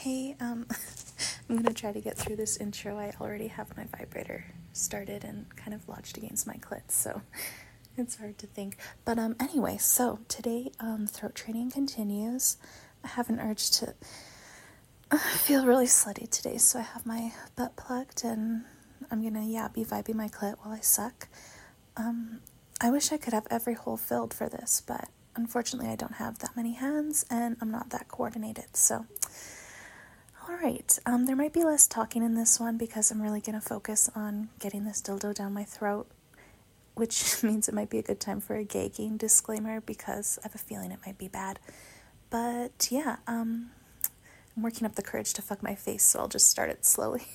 Hey, I'm gonna try to get through this intro. I already have my vibrator started and kind of lodged against my clit, so it's hard to think. But anyway, so today throat training continues. I have an urge to feel really slutty today, so I have my butt plugged and I'm gonna be vibing my clit while I suck. I wish I could have every hole filled for this, but unfortunately I don't have that many hands and I'm not that coordinated, so alright, there might be less talking in this one because I'm really going to focus on getting this dildo down my throat, which means it might be a good time for a gagging disclaimer because I have a feeling it might be bad. But yeah, I'm working up the courage to fuck my face, so I'll just start it slowly.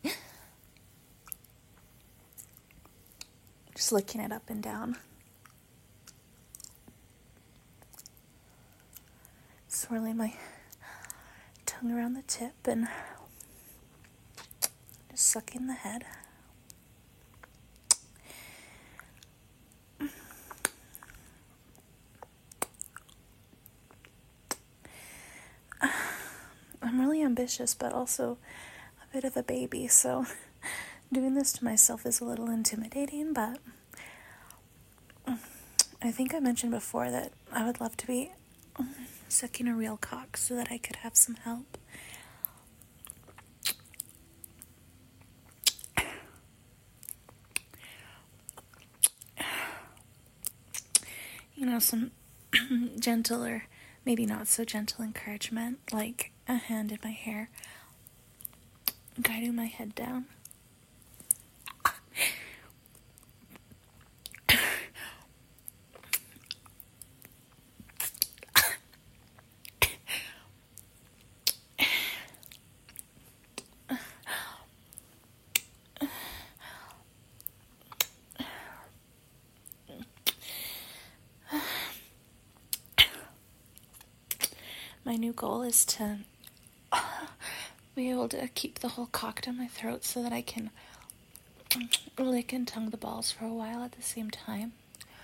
Just licking it up and down. Swirling my tongue around the tip and just sucking the head. I'm really ambitious, but also a bit of a baby, so doing this to myself is a little intimidating, but I think I mentioned before that I would love to be sucking a real cock so that I could have some help. You know, some gentle or maybe not so gentle encouragement, like a hand in my hair, guiding my head down. My new goal is to be able to keep the whole cock down my throat so that I can lick and tongue the balls for a while at the same time.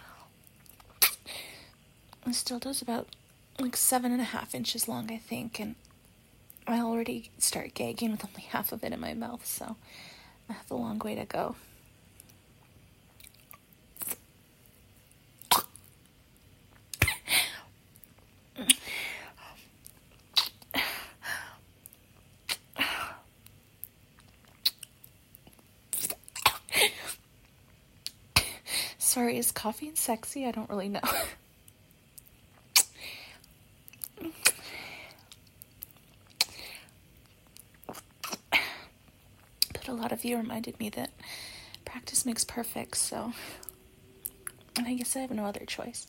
It still does about 7.5 inches long, I think, and I already start gagging with only half of it in my mouth, so I have a long way to go. Sorry, is caffeine sexy? I don't really know. But a lot of you reminded me that practice makes perfect, so I guess I have no other choice.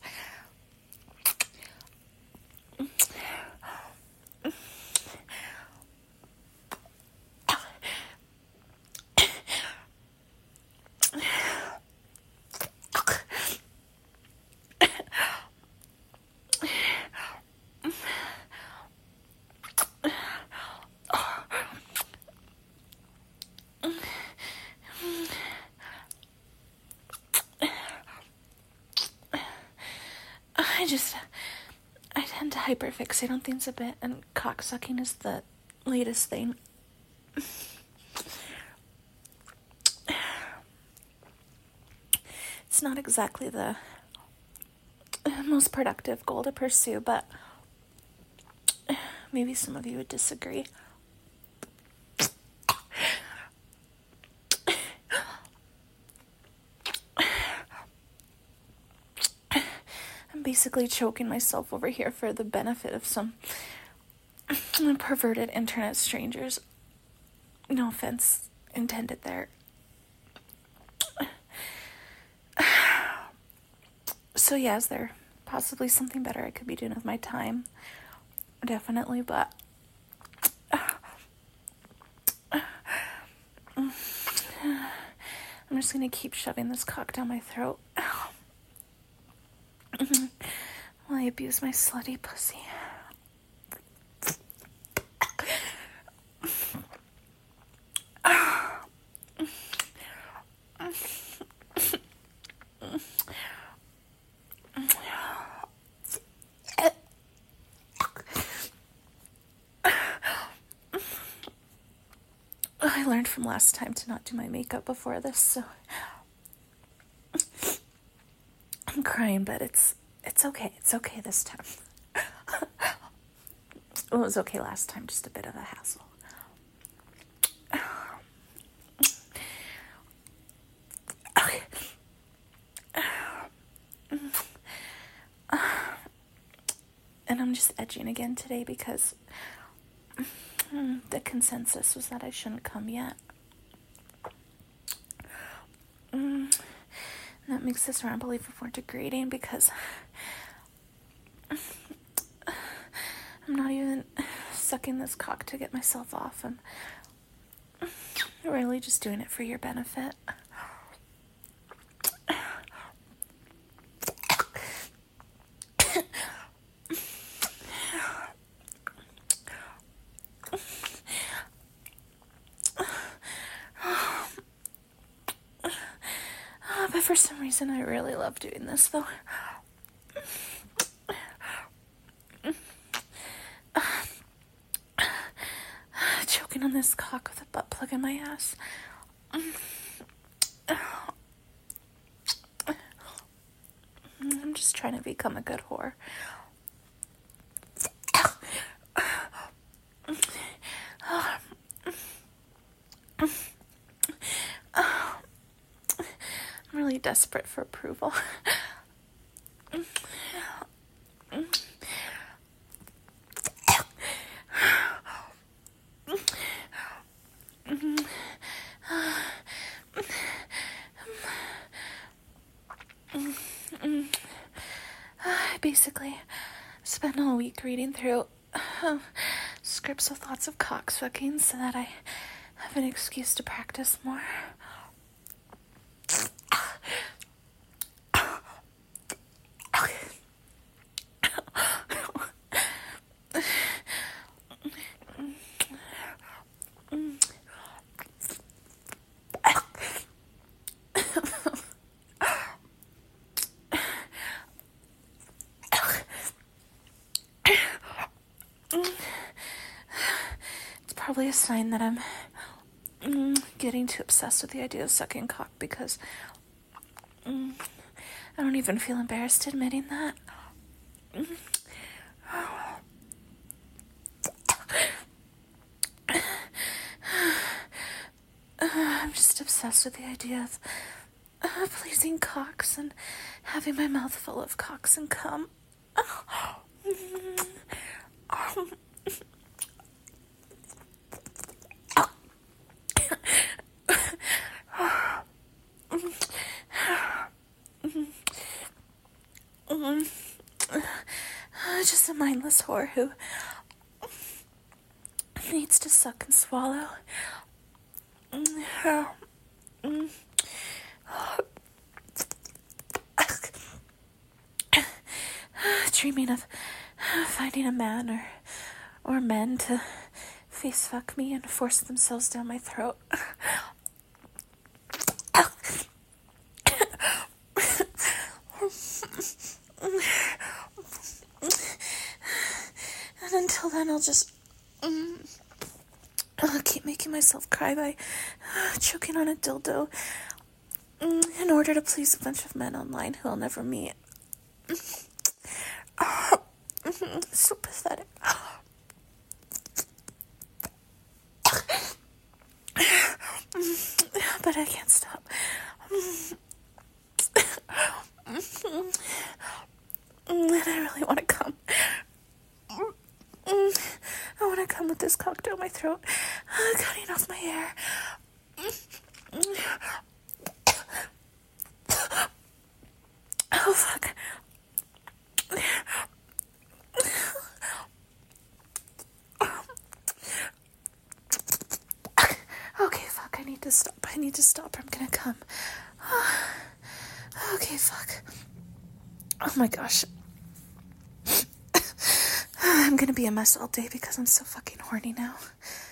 I tend to hyperfixate on things a bit, and cocksucking is the latest thing. It's not exactly the most productive goal to pursue, but maybe some of you would disagree. I'm basically choking myself over here for the benefit of some perverted internet strangers. No offense intended there. So yeah, is there possibly something better I could be doing with my time? Definitely, but I'm just gonna keep shoving this cock down my throat while I abuse my slutty pussy. I learned from last time to not do my makeup before this, so I'm crying, but it's okay. It's okay this time. Well, it was okay last time, just a bit of a hassle. Okay. And I'm just edging again today because the consensus was that I shouldn't come yet. That makes this ramble even more degrading because I'm not even sucking this cock to get myself off. I'm really just doing it for your benefit. But for some reason, I really love doing this, though. Choking on this cock with a butt plug in my ass. I'm just trying to become a good whore. I'm really desperate for approval. I basically spent all week reading through scripts with lots of cocksucking so that I have an excuse to practice more. It's probably a sign that I'm getting too obsessed with the idea of sucking cock because I don't even feel embarrassed admitting that. I'm just obsessed with the idea of pleasing cocks and having my mouth full of cocks and cum. Just a mindless whore who needs to suck and swallow. Dreaming of finding a man or men to face fuck me and force themselves down my throat. And until then, I'll just keep making myself cry by choking on a dildo in order to please a bunch of men online who I'll never meet. So pathetic. But I can't stop. And I really want to come. I want to come with this cock down my throat, cutting off my hair. Oh, fuck. Okay, fuck, I need to stop or I'm gonna come. Okay, fuck. Oh my gosh. I'm gonna be a mess all day because I'm so fucking horny now.